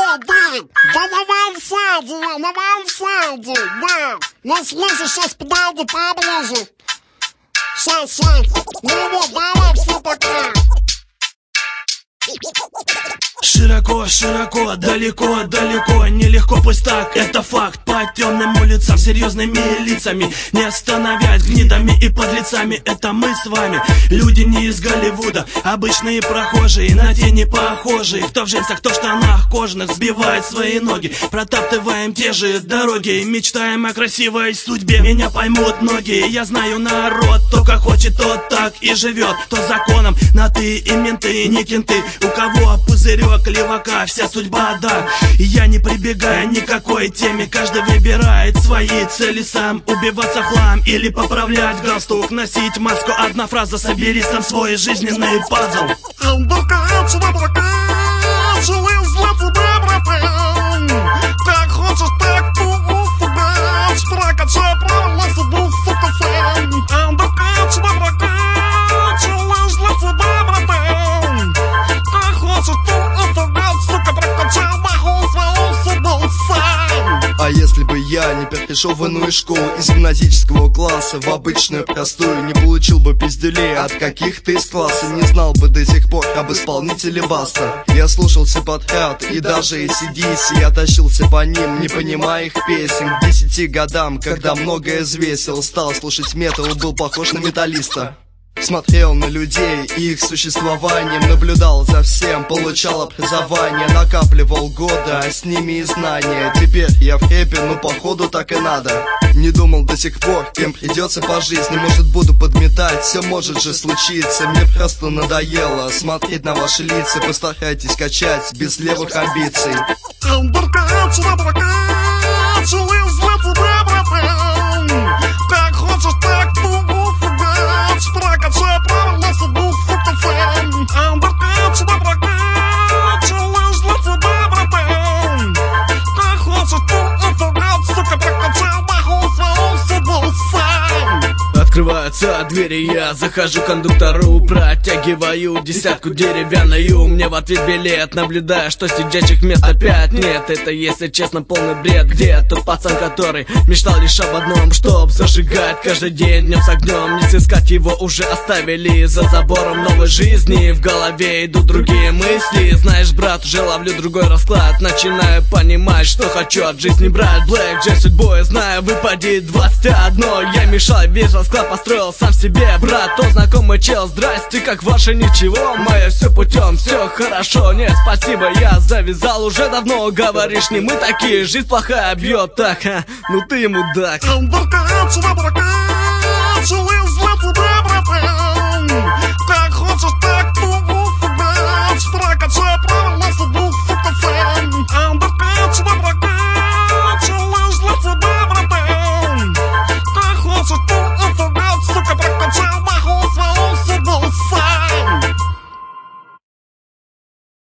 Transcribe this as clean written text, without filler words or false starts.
Да на вансайде, да. На связи сейчас подойду поближе. Сейчас. Ну, давай, все пока. Широко, широко, далеко, далеко. Нелегко, пусть так, это факт. По темным улицам, серьезными лицами, не остановясь гнидами и подлецами. Это мы с вами, люди не из Голливуда, обычные прохожие, на тени похожие. Кто в джинсах, кто в штанах кожаных, сбивает свои ноги. Протаптываем те же дороги, мечтаем о красивой судьбе. Меня поймут многие, я знаю народ. Только хочет, тот так и живет. То законом на ты и менты, не кенты. У кого пузырек левака, вся судьба, да. Я не прибегаю ни к какой теме. Каждый выбирает свои цели сам. Убиваться в хлам или поправлять галстук, носить маску. Одна фраза: собери сам свой жизненный пазл. Как хочешь, так поуфигать. Прокачай правильно себе, сука, сам. Прокачай лишь для тебя, братан. Как хочешь, то уфигать, сука, прокачай нахуй свою себе сам. А если бы я не перешел в иную школу из гимназического класса в обычную простую, не получил бы пиздюлей от каких-то из класса, не знал бы до сих пор об исполнителе Баста. Я слушался подряд и даже AC/DC, я тащился по ним, не понимая их песен. К 10 годам, когда многое взвесил, стал слушать метал, был похож на металлиста. Смотрел на людей и их существованием, наблюдал за всем, получал образование, накапливал годы, а с ними и знания. Теперь я в рэпе, ну походу так и надо. Не думал до сих пор, кем придется по жизни. Может, буду подметать, все может же случиться. Мне просто надоело смотреть на ваши лица. Постарайтесь качать без левых амбиций. Как хочешь, так прокачай правильно себе, сука, сам. Прокачай лишь для тебя, братан. Как хочешь, то уфигать, сука, прокачай нахуй свою себе сам. Открываются двери, я захожу к кондуктору, протягиваю десятку деревянную. Мне в ответ билет, наблюдая, что сидячих мест опять нет. Это, если честно, полный бред. Где тот пацан, который мечтал лишь об одном, чтоб зажигать каждый день днем с огнем? Не сыскать его уже оставили за забором новой жизни. В голове идут другие мысли. Знаешь, брат, уже ловлю другой расклад. Начинаю понимать, что хочу от жизни брать. Блэк Джей судьбой, знаю, выпадет 21. Я мешал весь расклад, построил сам себе, брат. То знакомый чел, здрасте, как ваше ничего. Мое все путем, все хорошо, нет, спасибо, я завязал уже давно. Говоришь, не мы такие, жизнь плохая бьет так, ну ты мудак. Прокачай лишь для тебя, братан.